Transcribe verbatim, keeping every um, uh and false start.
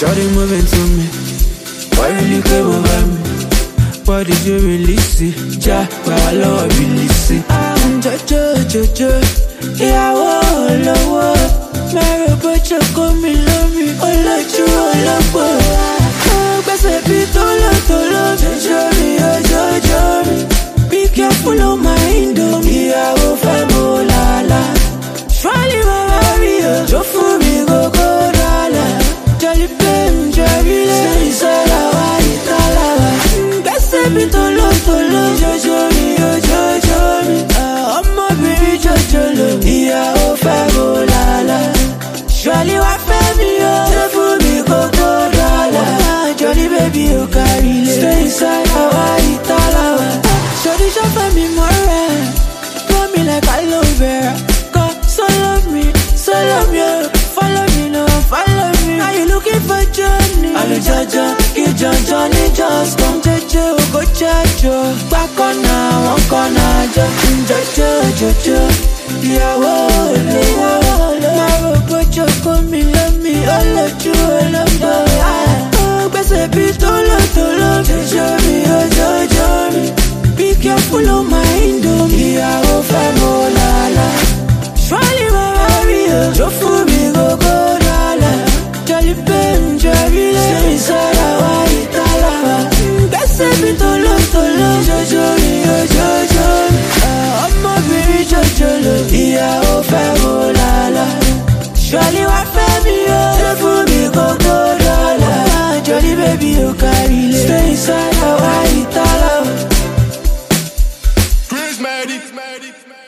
Shawty moving to me. Why really came over me? Why did you release it? Ja, well, I release it. I'm Jojo, Jojo. Yeah, whoa, low, whoa. Mary, but you call me, love me. I let you all up. Oh, best I be tolo, tolo. Jojo me, oh, Jojo me. Be careful of my Indomie. I will find more la la. Surely my Mario. Jo for me, go, go, la la. Jolly pen, jolly lady. Say, la, wa, ita, la, wa. Best I be tolo, tolo. Jojo me, oh, Jojo me. I'm a baby, Jojo lo. Yeah, oh, five, oh, la la. Surely wa fẹ́ mi o. Ṣé fún mi kókó dọ́là? Jolly baby o kárí lé. Stay inside àwa ìtàláwà. Ṣòdí ṣọ́fẹ́ mi mọ́ra. Blow me like aloe vera. Go so love me, so love me o. Follow me no, follow me. Now you looking for Johnny. Àlùjọjọ kí jọjọ ní just come jẹjẹ o kò jẹjọ. Gbá kọ́nà wọn kọ́nà jọ. Jọjọ jọjọ. Ìyàwó olówó. Máa rò bójú kó mi lómi. Olójú olóńgbò. Ó gbèsè bí tóló tóló. Jọjọ mi ó jọjọ mi. Be careful of my Indomie. Ìyàwó fẹ́ mọ́ lálá. Surely my Mario. Jó fún mi gógó dọ́là. Jolly pen, jolly lady. Stay inside àwa ìtàláwà. Gbèsè bí tóló tóló. Jọjọ mi ó jọjọ mi. Ọmọbìnrin jọjọ lò. Ìyàwó fẹ́ mọ́ lálá. Surely wa fẹ́ mi o. Ṣé fún mi gógó dọ́là? Jolly baby o kárí lé. Stay inside àwa ìtàláwà. Chris Medic.